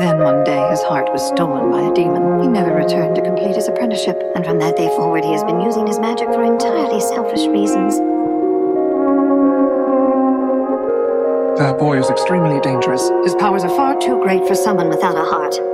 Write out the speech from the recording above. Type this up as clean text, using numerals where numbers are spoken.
Then one day his heart was stolen by a demon. He never returned to complete his apprenticeship, and from that day forward he has been using his magic for entirely selfish reasons. That boy is extremely dangerous. His powers are far too great for someone without a heart.